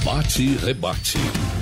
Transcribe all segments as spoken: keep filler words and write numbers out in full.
Bate e rebate.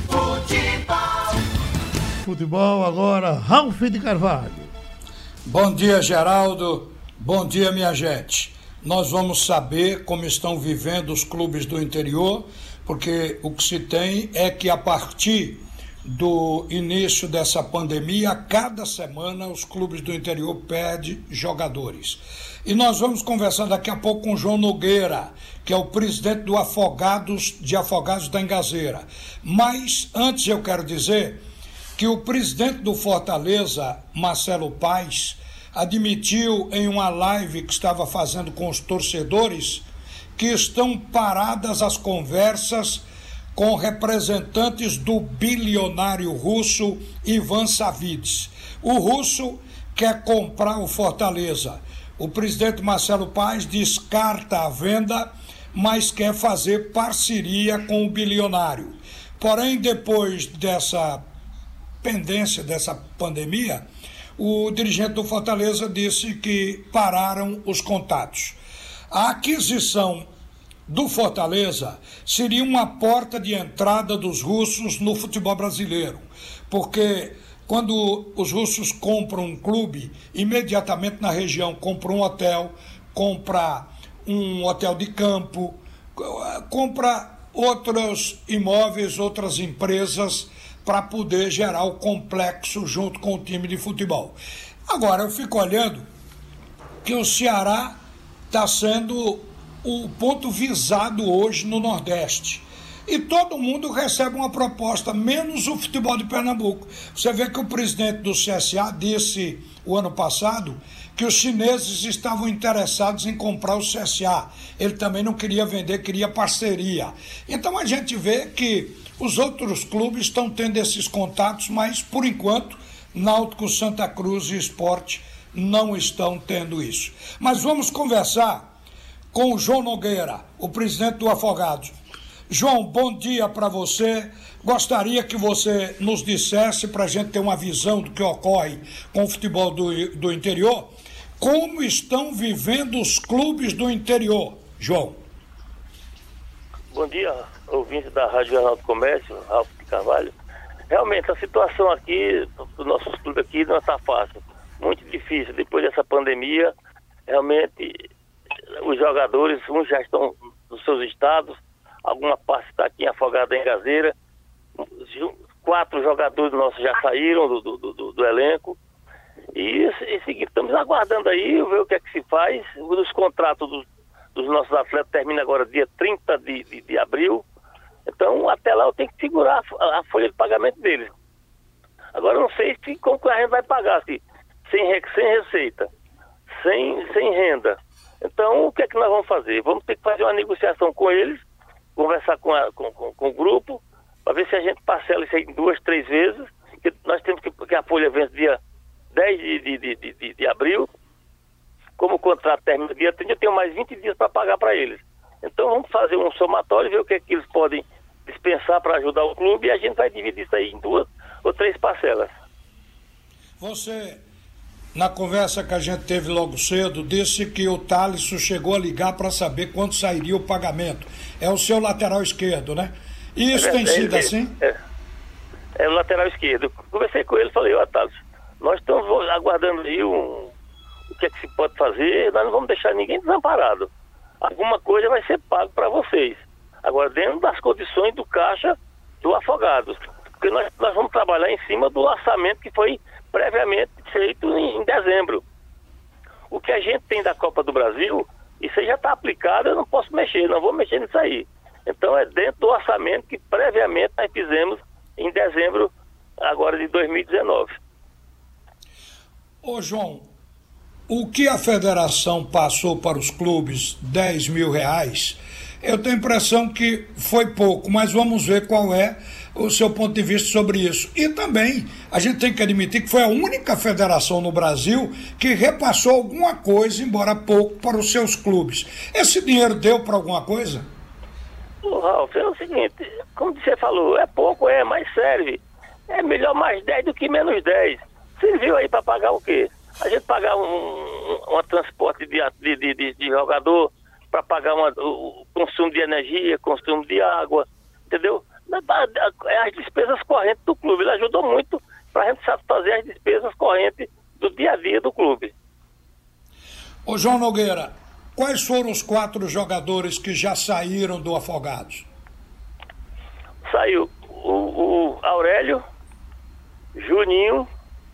Futebol. Futebol agora, Ralf de Carvalho. Bom dia, Geraldo. Bom dia, minha gente. Nós vamos saber como estão vivendo os clubes do interior, porque o que se tem é que a partir do início dessa pandemia, cada semana os clubes do interior perdem jogadores. E nós vamos conversar daqui a pouco com o João Nogueira, que é o presidente do Afogados, de Afogados da Engazeira. Mas antes eu quero dizer que o presidente do Fortaleza, Marcelo Paes, admitiu em uma live que estava fazendo com os torcedores que estão paradas as conversas com representantes do bilionário russo Ivan Savides. O russo quer comprar o Fortaleza. O presidente Marcelo Paes descarta a venda, mas quer fazer parceria com o bilionário. Porém, depois dessa pendência, dessa pandemia, o dirigente do Fortaleza disse que pararam os contatos. A aquisição do Fortaleza seria uma porta de entrada dos russos no futebol brasileiro, porque quando os russos compram um clube, imediatamente na região compram um hotel, compra um hotel de campo, compra outros imóveis, outras empresas para poder gerar o complexo junto com o time de futebol. Agora eu fico olhando que o Ceará está sendo o ponto visado hoje no Nordeste. E todo mundo recebe uma proposta, menos o futebol de Pernambuco. Você vê que o presidente do C S A disse o ano passado que os chineses estavam interessados em comprar o C S A. Ele também não queria vender, queria parceria. Então a gente vê que os outros clubes estão tendo esses contatos, mas por enquanto Náutico, Santa Cruz e Sport não estão tendo isso. Mas vamos conversar com o João Nogueira, o presidente do Afogados. João, bom dia para você. Gostaria que você nos dissesse, para a gente ter uma visão do que ocorre com o futebol do, do interior, como estão vivendo os clubes do interior, João. Bom dia, ouvinte da Rádio Jornal do Comércio, Ralf de Carvalho. Realmente, a situação aqui, dos nossos clubes aqui, não está fácil. Muito difícil. Depois dessa pandemia, realmente, os jogadores, uns já estão nos seus estados, alguma parte está aqui em Afogado da Engazeira. Quatro jogadores nossos já saíram do, do, do, do elenco. E é o seguinte, estamos aguardando aí, ver o que é que se faz. Os contratos dos, dos nossos atletas terminam agora dia trinta de, de, de abril. Então, até lá eu tenho que segurar a, a folha de pagamento deles. Agora eu não sei se, como que a gente vai pagar, se, sem, sem receita, sem, sem renda. Então, o que é que nós vamos fazer? Vamos ter que fazer uma negociação com eles, conversar com, a, com, com, com o grupo, para ver se a gente parcela isso aí em duas, três vezes, que nós temos que, que a folha vence dia dez de, de, de, de, de abril, como o contrato termina dia trinta, eu tenho mais vinte dias para pagar para eles. Então vamos fazer um somatório, ver o que é que eles podem dispensar para ajudar o clube, e a gente vai dividir isso aí em duas ou três parcelas. Você, na conversa que a gente teve logo cedo, disse que o Thaleson chegou a ligar para saber quanto sairia o pagamento. É o seu lateral esquerdo, né? E isso é, tem é, sido é, assim? É, é o lateral esquerdo. Conversei com ele e falei, ó, Thaleson, nós estamos aguardando aí um, o que é que se pode fazer, nós não vamos deixar ninguém desamparado. Alguma coisa vai ser pago para vocês. Agora, dentro das condições do caixa do Afogados. Porque nós, nós vamos trabalhar em cima do orçamento que foi previamente feito em, em dezembro. O que a gente tem da Copa do Brasil, isso aí já está aplicado, eu não posso mexer, não vou mexer nisso aí. Então é dentro do orçamento que previamente nós fizemos em dezembro agora de dois mil e dezenove. Ô João, o que a federação passou para os clubes, dez mil reais, eu tenho a impressão que foi pouco, mas vamos ver qual é o seu ponto de vista sobre isso. E também a gente tem que admitir que foi a única federação no Brasil que repassou alguma coisa, embora pouco, para os seus clubes. Esse dinheiro deu para alguma coisa? Ô Ralf, é o seguinte, como você falou, é pouco, é, mas serve. É melhor mais dez do que menos dez. Serviu aí para pagar o quê? A gente pagar um, um, um transporte de, de, de, de jogador, para pagar uma, o consumo de energia, consumo de água, entendeu? As despesas correntes do clube. Ele ajudou muito para a gente fazer as despesas correntes do dia a dia do clube. Ô João Nogueira, quais foram os quatro jogadores que já saíram do Afogados? Saiu o, o Aurélio, Juninho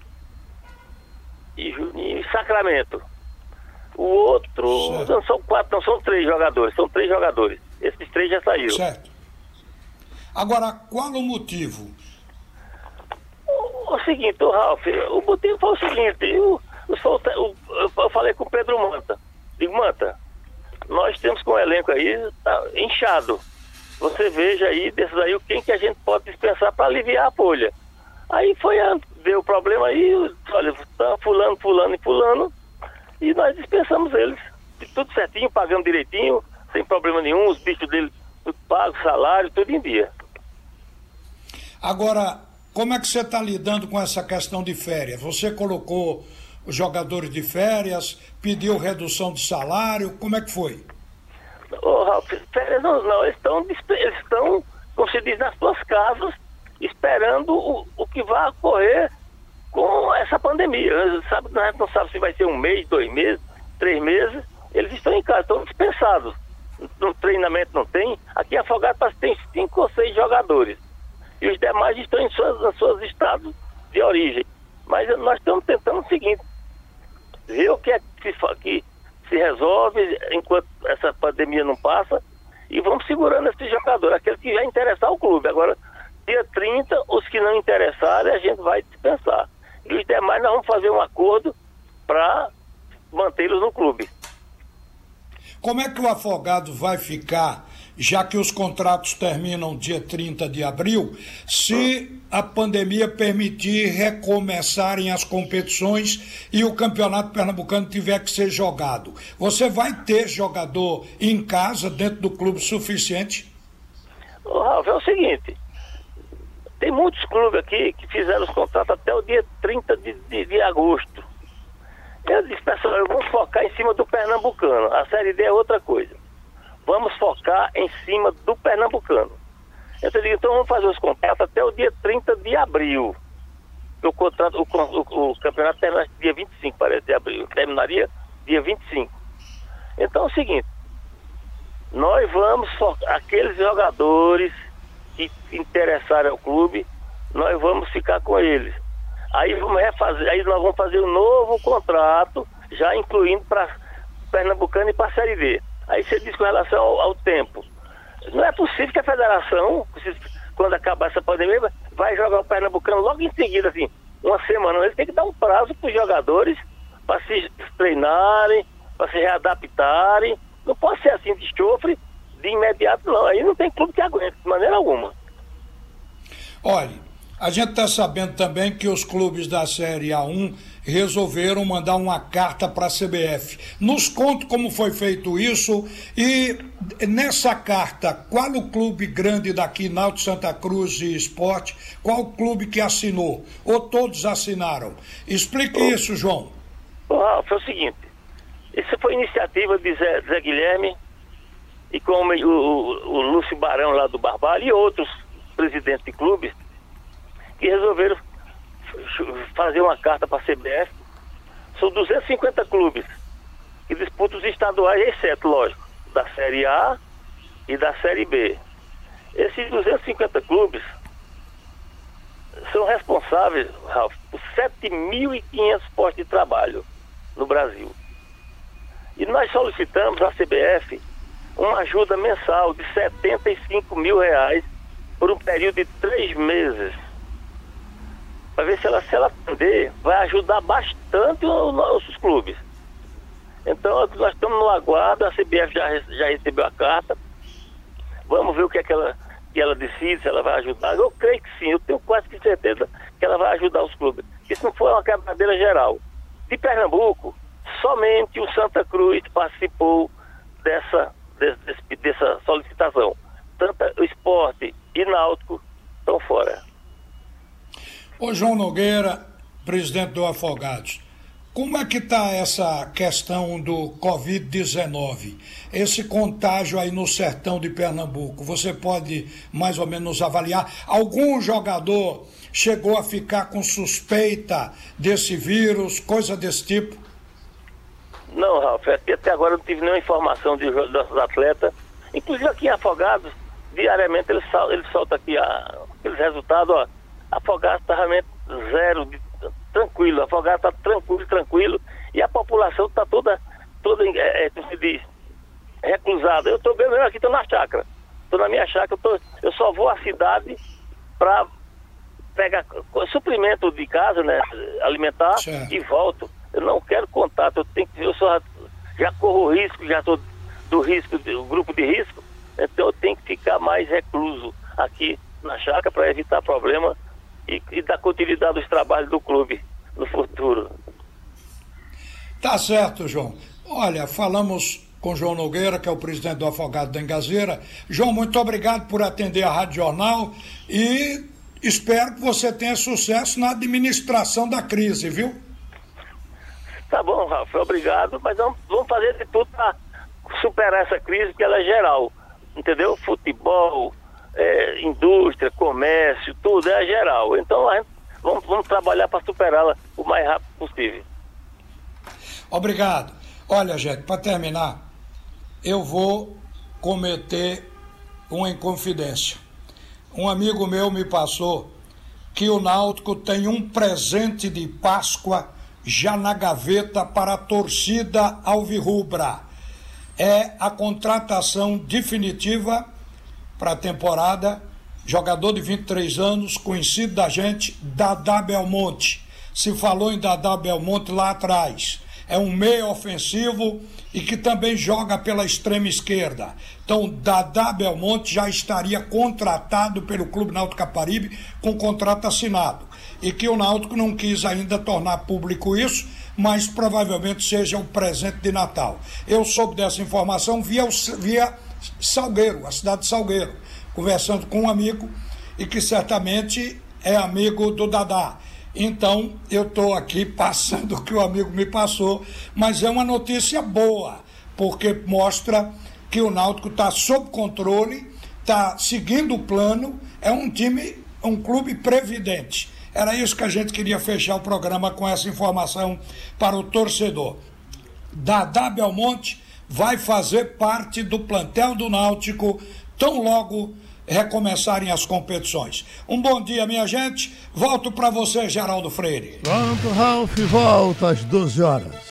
e Juninho e Sacramento. O outro, certo. Não são quatro, não são três jogadores, são três jogadores. Esses três já saíram. Certo. Agora, qual o motivo? O, o seguinte, o Ralf, o motivo foi o seguinte, eu, eu, eu, eu falei com o Pedro Manta. Digo, Manta, nós temos com o elenco aí, tá inchado. Você veja aí, desses aí, quem que a gente pode dispensar para aliviar a folha. Aí foi, deu o problema aí, olha, tá fulano, fulano e fulano, e nós dispensamos eles. Tudo certinho, pagando direitinho, sem problema nenhum, os bichos dele tudo pago, salário, tudo em dia. Agora, como é que você está lidando com essa questão de férias? Você colocou os jogadores de férias, pediu redução de salário, como é que foi? Ô, Ralf, férias não, não, eles estão, eles estão, como se diz, nas suas casas, esperando o, o que vai ocorrer com essa pandemia. Sabe, a gente não sabe se vai ser um mês, dois meses, três meses, eles estão em casa, estão dispensados. No treinamento não tem, aqui em Afogados tem cinco ou seis jogadores. E os demais estão em suas, em seus estados de origem. Mas nós estamos tentando o seguinte, ver o que é que se, que se resolve enquanto essa pandemia não passa e vamos segurando esses jogadores, aqueles que já interessar o clube. Agora, dia trinta, os que não interessarem, a gente vai dispensar. E os demais nós vamos fazer um acordo para mantê-los no clube. Como é que o Afogado vai ficar, já que os contratos terminam dia trinta de abril, se a pandemia permitir recomeçarem as competições e o Campeonato Pernambucano tiver que ser jogado? Você vai ter jogador em casa, dentro do clube, suficiente? Ô, Ralf, é o seguinte, tem muitos clubes aqui que fizeram os contratos até o dia trinta de, de, de agosto. Eu disse, pessoal, vamos focar em cima do Pernambucano. A Série D é outra coisa. Vamos focar em cima do Pernambucano. Eu te digo, então vamos fazer os contratos até o dia trinta de abril. O, contrato, o, o, o campeonato termina dia vinte e cinco, parece, de abril. Terminaria dia vinte e cinco. Então é o seguinte, nós vamos focar, aqueles jogadores que interessarem ao clube, nós vamos ficar com eles. Aí vamos refazer, aí nós vamos fazer um novo contrato, já incluindo para Pernambucano e para a Série D. Aí você diz com relação ao, ao tempo. Não é possível que a federação, quando acabar essa pandemia, vai jogar o Pernambucano logo em seguida, assim, uma semana. Ele tem que dar um prazo para os jogadores para se treinarem, para se readaptarem. Não pode ser assim de chofre de imediato, não. Aí não tem clube que aguente, de maneira alguma. Olha, a gente está sabendo também que os clubes da Série A um resolveram mandar uma carta para a C B F. Nos conte como foi feito isso e nessa carta, qual o clube grande daqui, Náutico, Santa Cruz e Sport, qual o clube que assinou? Ou todos assinaram? Explique oh, isso, João. Oh, Ralf, é o seguinte, isso foi iniciativa de Zé, Zé Guilherme e com o, o, o Lúcio Barão lá do Barbalho e outros presidentes de clubes que resolveram fazer uma carta para a C B F. São duzentos e cinquenta clubes que disputam os estaduais, exceto, lógico, da Série A e da Série B. Esses duzentos e cinquenta clubes são responsáveis, Ralf, por sete mil e quinhentos postos de trabalho no Brasil. E nós solicitamos à C B F uma ajuda mensal de setenta e cinco mil reais por um período de três meses. Para ver se ela, se ela atender, vai ajudar bastante os nossos clubes. Então nós estamos no aguardo, a C B F já, já recebeu a carta. Vamos ver o que é que ela, que ela decide, se ela vai ajudar. Eu creio que sim, eu tenho quase que certeza que ela vai ajudar os clubes. Isso não foi uma quebradeira geral. De Pernambuco, somente o Santa Cruz participou dessa, desse, dessa solicitação. Tanto o Sport e Náutico estão fora. Ô João Nogueira, presidente do Afogados, como é que está essa questão do covid dezenove? Esse contágio aí no sertão de Pernambuco, você pode mais ou menos avaliar? Algum jogador chegou a ficar com suspeita desse vírus, coisa desse tipo? Não, Ralf, até agora eu não tive nenhuma informação de nossos atletas. Inclusive aqui em Afogados, diariamente eles, sol, eles soltam aqui a, aqueles resultados, ó. Afogados está realmente zero, de, tranquilo, Afogados está tranquilo, tranquilo, e a população está toda, toda é, é, como se diz, reclusada. Eu estou bem mesmo aqui, estou na chácara, estou na minha chácara, eu, tô, eu só vou à cidade para pegar suprimento de casa, né, alimentar, certo, e volto. Eu não quero contato, eu, tenho que, eu só, já corro risco, já estou do risco, do grupo de risco, então eu tenho que ficar mais recluso aqui na chácara para evitar problema e, e dar continuidade aos trabalhos do clube no futuro. Tá certo, João. Olha, falamos com João Nogueira, que é o presidente do Afogado da Engazeira. João, muito obrigado por atender a Rádio Jornal e espero que você tenha sucesso na administração da crise, viu? Tá bom, Rafa, obrigado, mas vamos, vamos fazer de tudo para superar essa crise, porque ela é geral, entendeu? Futebol, é, indústria, comércio, tudo é geral. Então a gente, vamos, vamos trabalhar para superá-la o mais rápido possível. Obrigado. Olha, gente, para terminar, eu vou cometer uma inconfidência. Um amigo meu me passou que o Náutico tem um presente de Páscoa já na gaveta para a torcida alvirrubra. É a contratação definitiva para a temporada, jogador de vinte e três anos, conhecido da gente, Dadá Belmonte. Se falou em Dadá Belmonte lá atrás. É um meio ofensivo e que também joga pela extrema esquerda. Então, Dadá Belmonte já estaria contratado pelo Clube Náutico Caparibe com contrato assinado. E que o Náutico não quis ainda tornar público isso, mas provavelmente seja um presente de Natal. Eu soube dessa informação via, via Salgueiro, a cidade de Salgueiro, conversando com um amigo e que certamente é amigo do Dadá. Então, eu estou aqui passando o que o amigo me passou, mas é uma notícia boa, porque mostra que o Náutico está sob controle, está seguindo o plano, é um time, um clube previdente. Era isso que a gente queria fechar o programa com essa informação para o torcedor. Dadá Belmonte vai fazer parte do plantel do Náutico tão logo recomeçarem as competições. Um bom dia, minha gente. Volto para você, Geraldo Freire. Pronto, Ralf, volta às doze horas.